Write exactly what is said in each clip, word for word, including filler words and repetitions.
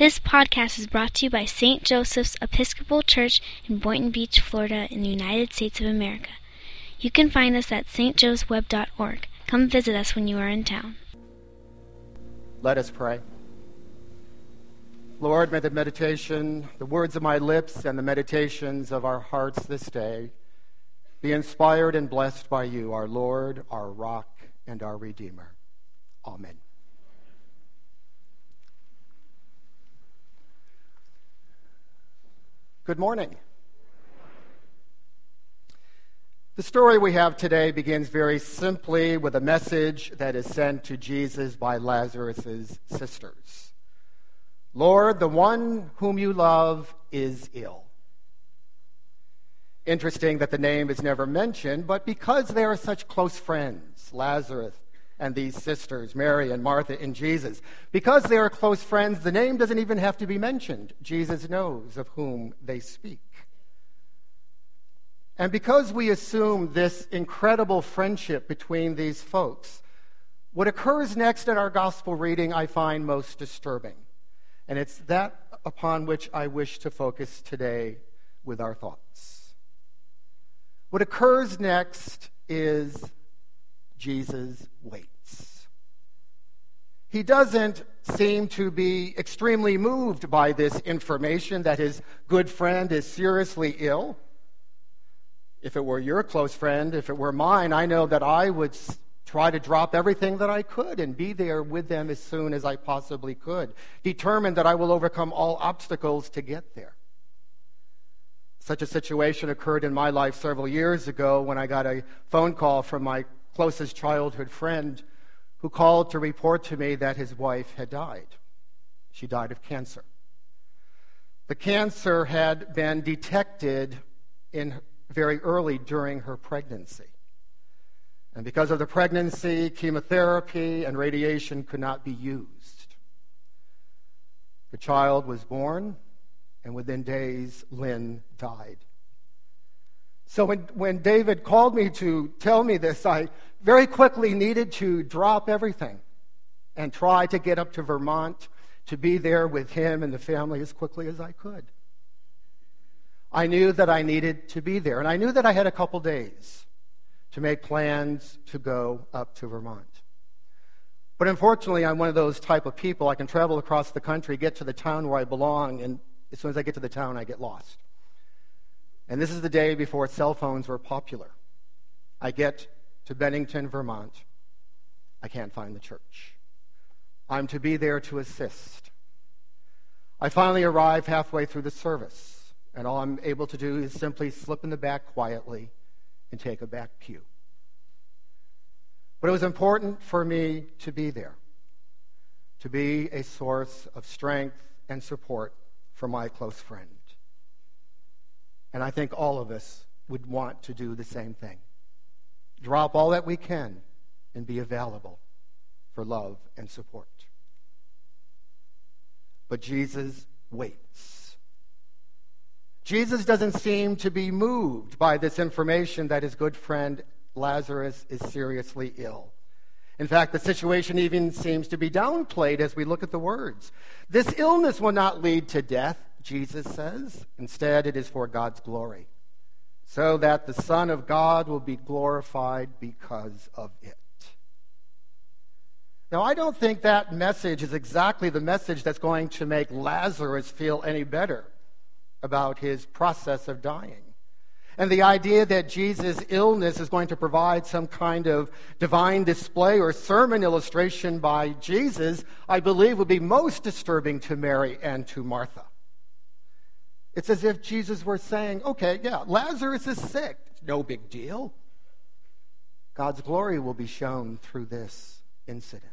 This podcast is brought to you by Saint Joseph's Episcopal Church in Boynton Beach, Florida, in the United States of America. You can find us at s t joes web dot org. Come visit us when you are in town. Let us pray. Lord, may the meditation, the words of my lips and the meditations of our hearts this day be inspired and blessed by you, our Lord, our rock, and our Redeemer. Amen. Good morning. The story we have today begins very simply with a message that is sent to Jesus by Lazarus' sisters. Lord, the one whom you love is ill. Interesting that the name is never mentioned, but because they are such close friends, Lazarus and these sisters, Mary and Martha and Jesus, because they are close friends, the name doesn't even have to be mentioned. Jesus knows of whom they speak. And because we assume this incredible friendship between these folks, what occurs next in our gospel reading I find most disturbing. And it's that upon which I wish to focus today with our thoughts. What occurs next is Jesus waits. He doesn't seem to be extremely moved by this information that his good friend is seriously ill. If it were your close friend, if it were mine, I know that I would try to drop everything that I could and be there with them as soon as I possibly could, determined that I will overcome all obstacles to get there. Such a situation occurred in my life several years ago when I got a phone call from my closest childhood friend who called to report to me that his wife had died. She died of cancer. The cancer had been detected in very early during her pregnancy. And because of the pregnancy, chemotherapy and radiation could not be used. The child was born, and within days, Lynn died. So when, when David called me to tell me this, I very quickly needed to drop everything and try to get up to Vermont to be there with him and the family as quickly as I could. I knew that I needed to be there, and I knew that I had a couple days to make plans to go up to Vermont. But unfortunately, I'm one of those type of people. I can travel across the country, get to the town where I belong, and as soon as I get to the town, I get lost. And this is the day before cell phones were popular. I get to Bennington, Vermont. I can't find the church. I'm to be there to assist. I finally arrive halfway through the service, and all I'm able to do is simply slip in the back quietly and take a back pew. But it was important for me to be there, to be a source of strength and support for my close friend. And I think all of us would want to do the same thing. Drop all that we can and be available for love and support. But Jesus waits. Jesus doesn't seem to be moved by this information that his good friend Lazarus is seriously ill. In fact, the situation even seems to be downplayed as we look at the words. This illness will not lead to death, Jesus says. Instead, it is for God's glory, so that the Son of God will be glorified because of it. Now, I don't think that message is exactly the message that's going to make Lazarus feel any better about his process of dying. And the idea that Jesus' illness is going to provide some kind of divine display or sermon illustration by Jesus, I believe would be most disturbing to Mary and to Martha. It's as if Jesus were saying, okay, yeah, Lazarus is sick. It's no big deal. God's glory will be shown through this incident.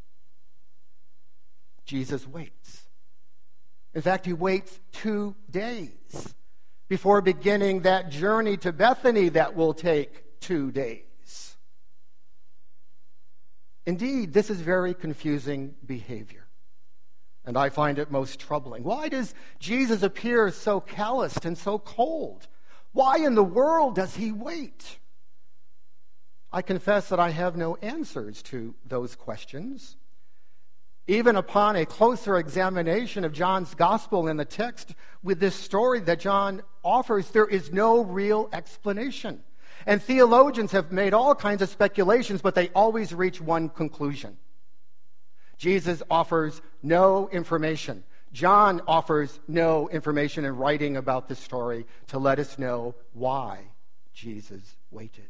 Jesus waits. In fact, he waits two days before beginning that journey to Bethany that will take two days. Indeed, this is very confusing behavior. And I find it most troubling. Why does Jesus appear so calloused and so cold? Why in the world does he wait? I confess that I have no answers to those questions. Even upon a closer examination of John's gospel in the text with this story that John offers, there is no real explanation. And theologians have made all kinds of speculations, but they always reach one conclusion. Jesus offers no information. John offers no information in writing about this story to let us know why Jesus waited.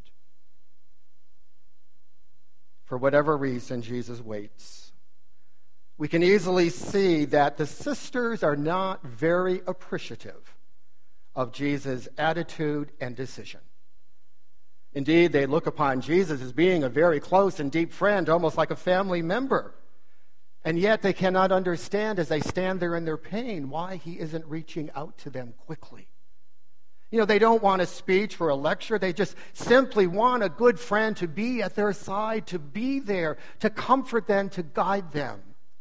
For whatever reason, Jesus waits. We can easily see that the sisters are not very appreciative of Jesus' attitude and decision. Indeed, they look upon Jesus as being a very close and deep friend, almost like a family member. And yet they cannot understand as they stand there in their pain why he isn't reaching out to them quickly. You know, they don't want a speech or a lecture. They just simply want a good friend to be at their side, to be there, to comfort them, to guide them.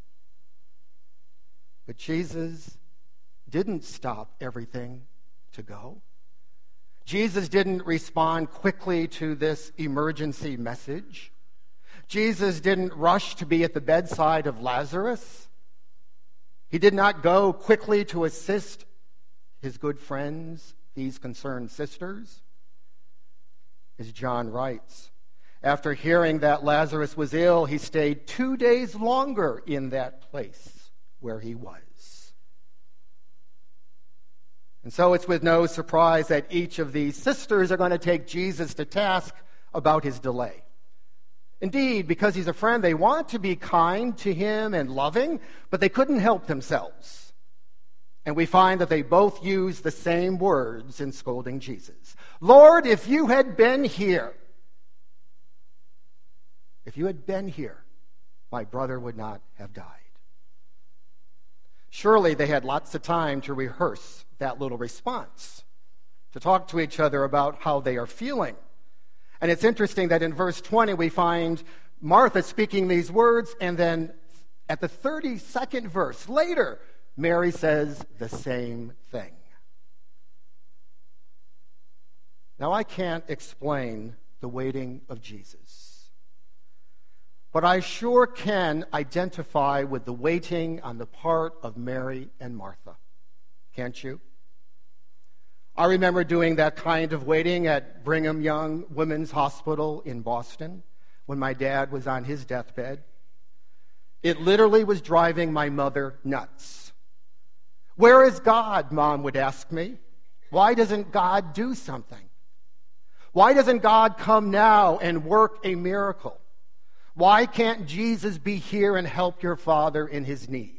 But Jesus didn't stop everything to go. Jesus didn't respond quickly to this emergency message. Jesus didn't rush to be at the bedside of Lazarus. He did not go quickly to assist his good friends, these concerned sisters. As John writes, after hearing that Lazarus was ill, he stayed two days longer in that place where he was. And so it's with no surprise that each of these sisters are going to take Jesus to task about his delay. Indeed, because he's a friend, they want to be kind to him and loving, but they couldn't help themselves. And we find that they both use the same words in scolding Jesus. Lord, if you had been here, if you had been here, my brother would not have died. Surely they had lots of time to rehearse that little response, to talk to each other about how they are feeling. And it's interesting that in verse twenty we find Martha speaking these words, and then at the thirty-second verse later, Mary says the same thing. Now, I can't explain the waiting of Jesus, but I sure can identify with the waiting on the part of Mary and Martha. Can't you? I remember doing that kind of waiting at Brigham Young Women's Hospital in Boston when my dad was on his deathbed. It literally was driving my mother nuts. Where is God, Mom would ask me. Why doesn't God do something? Why doesn't God come now and work a miracle? Why can't Jesus be here and help your father in his need?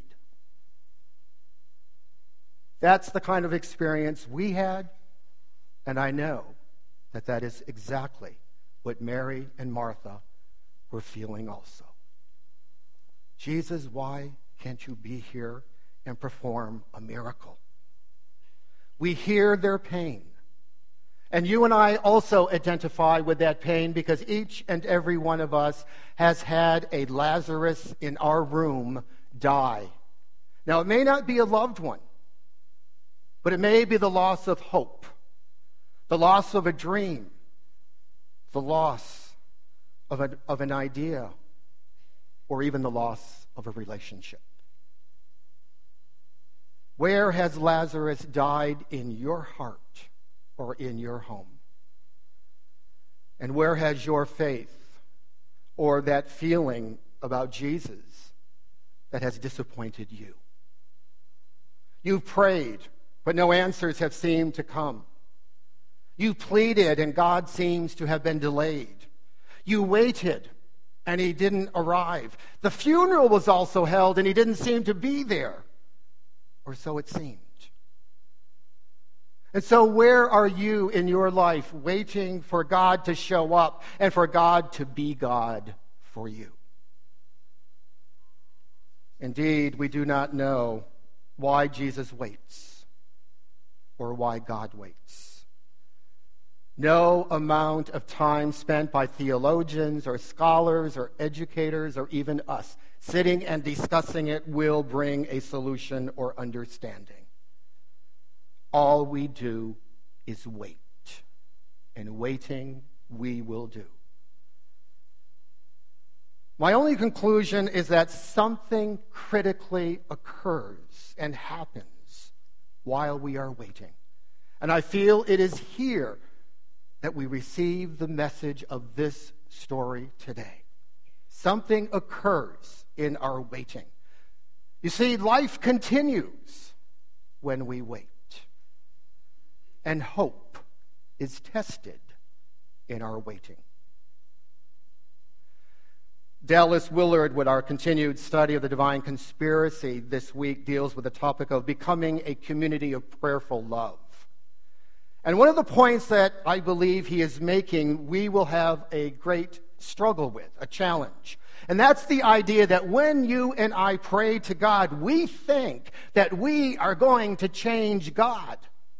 That's the kind of experience we had, and I know that that is exactly what Mary and Martha were feeling also. Jesus, why can't you be here and perform a miracle? We hear their pain, and you and I also identify with that pain because each and every one of us has had a Lazarus in our room die. Now, it may not be a loved one, but it may be the loss of hope, the loss of a dream, the loss of, a, of an idea, or even the loss of a relationship. Where has Lazarus died in your heart or in your home? And where has your faith or that feeling about Jesus that has disappointed you? You've prayed, but no answers have seemed to come. You pleaded, and God seems to have been delayed. You waited, and he didn't arrive. The funeral was also held, and he didn't seem to be there. Or so it seemed. And so where are you in your life waiting for God to show up and for God to be God for you? Indeed, we do not know why Jesus waits or why God waits. No amount of time spent by theologians or scholars or educators or even us sitting and discussing it will bring a solution or understanding. All we do is wait, and waiting we will do. My only conclusion is that something critically occurs and happens while we are waiting. And I feel it is here that we receive the message of this story today. Something occurs in our waiting. You see, life continues when we wait. And hope is tested in our waiting. Dallas Willard, with our continued study of the divine conspiracy this week, deals with the topic of becoming a community of prayerful love. And one of the points that I believe he is making, we will have a great struggle with, a challenge. And that's the idea that when you and I pray to God, we think that we are going to change God.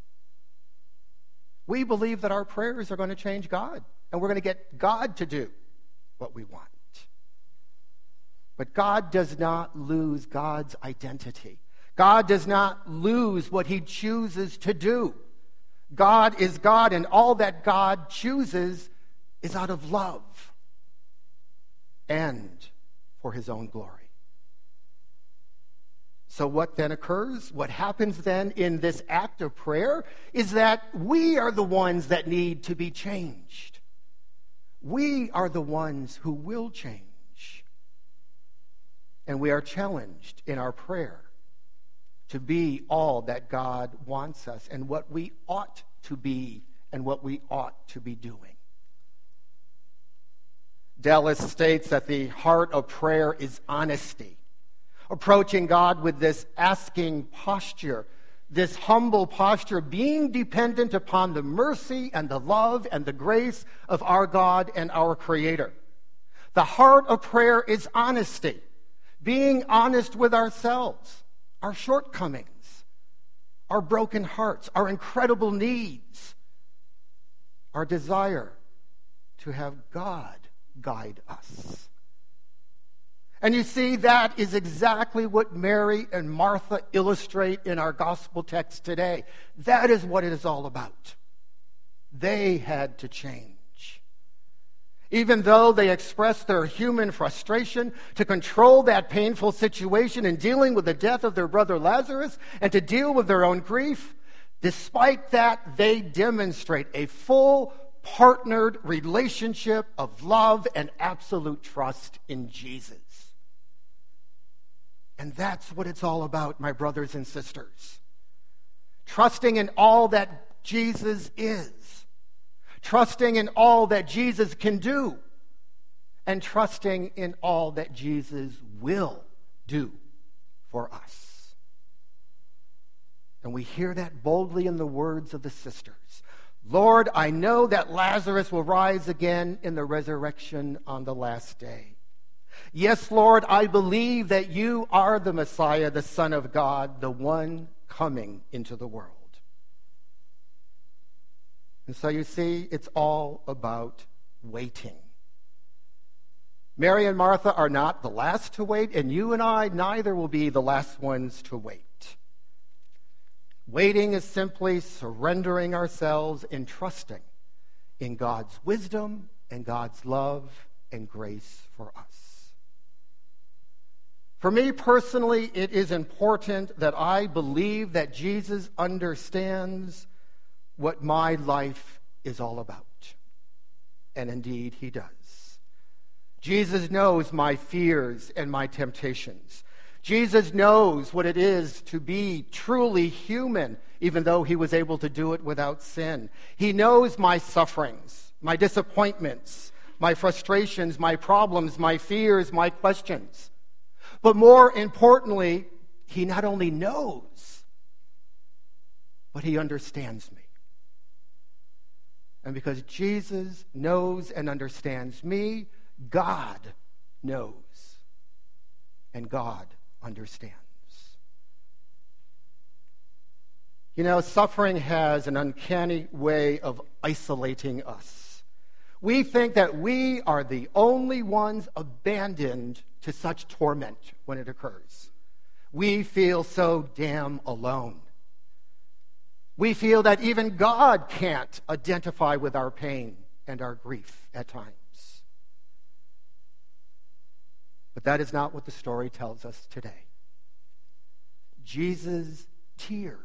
We believe that our prayers are going to change God, and we're going to get God to do what we want. But God does not lose God's identity. God does not lose what he chooses to do. God is God, and all that God chooses is out of love and for his own glory. So what then occurs? What happens then in this act of prayer is that we are the ones that need to be changed. We are the ones who will change. And we are challenged in our prayer to be all that God wants us and what we ought to be and what we ought to be doing. Dallas states that the heart of prayer is honesty, approaching God with this asking posture, this humble posture, being dependent upon the mercy and the love and the grace of our God and our Creator. The heart of prayer is honesty. Being honest with ourselves, our shortcomings, our broken hearts, our incredible needs, our desire to have God guide us. And you see, that is exactly what Mary and Martha illustrate in our gospel text today. That is what it is all about. They had to change. Even though they expressed their human frustration to control that painful situation in dealing with the death of their brother Lazarus and to deal with their own grief, despite that, they demonstrate a full, partnered relationship of love and absolute trust in Jesus. And that's what it's all about, my brothers and sisters. Trusting in all that Jesus is. Trusting in all that Jesus can do, and trusting in all that Jesus will do for us. And we hear that boldly in the words of the sisters. Lord, I know that Lazarus will rise again in the resurrection on the last day. Yes, Lord, I believe that you are the Messiah, the Son of God, the one coming into the world. And so you see, it's all about waiting. Mary and Martha are not the last to wait, and you and I neither will be the last ones to wait. Waiting is simply surrendering ourselves and trusting in God's wisdom and God's love and grace for us. For me personally, it is important that I believe that Jesus understands what my life is all about. And indeed, he does. Jesus knows my fears and my temptations. Jesus knows what it is to be truly human, even though he was able to do it without sin. He knows my sufferings, my disappointments, my frustrations, my problems, my fears, my questions. But more importantly, he not only knows, but he understands me. And because Jesus knows and understands me, God knows and God understands. You know, suffering has an uncanny way of isolating us. We think that we are the only ones abandoned to such torment when it occurs. We feel so damn alone. We feel that even God can't identify with our pain and our grief at times. But that is not what the story tells us today. Jesus' tears,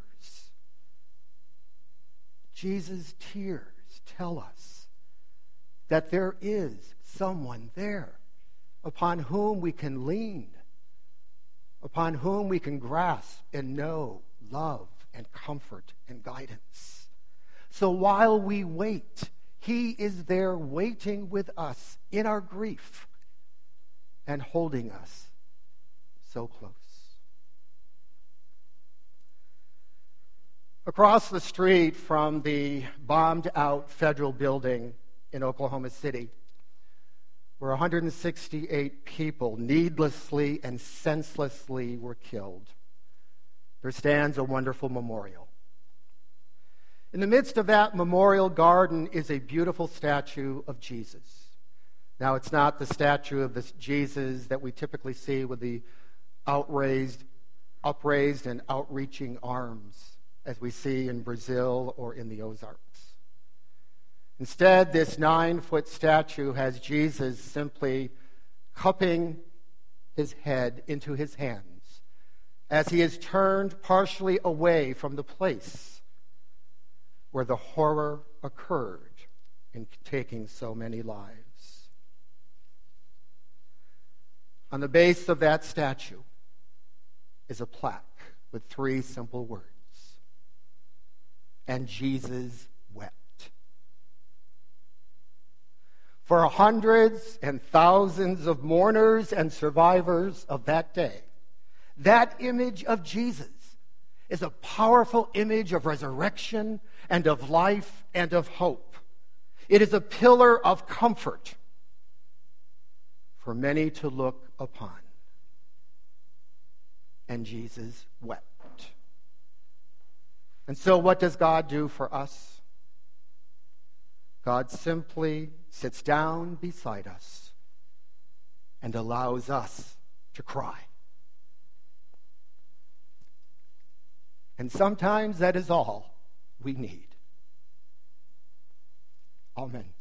Jesus' tears tell us that there is someone there upon whom we can lean, upon whom we can grasp and know love and comfort and guidance. So while we wait, he is there waiting with us in our grief and holding us so close. Across the street from the bombed-out federal building in Oklahoma City, where one hundred sixty-eight people needlessly and senselessly were killed, there stands a wonderful memorial. In the midst of that memorial garden is a beautiful statue of Jesus. Now, it's not the statue of this Jesus that we typically see with the outraised, upraised and outreaching arms, as we see in Brazil or in the Ozarks. Instead, this nine-foot statue has Jesus simply cupping his head into his hands as he is turned partially away from the place where the horror occurred in taking so many lives. On the base of that statue is a plaque with three simple words: "And Jesus wept." For hundreds and thousands of mourners and survivors of that day, that image of Jesus is a powerful image of resurrection and of life and of hope. It is a pillar of comfort for many to look upon. And Jesus wept. And so what does God do for us? God simply sits down beside us and allows us to cry. And sometimes that is all we need. Amen.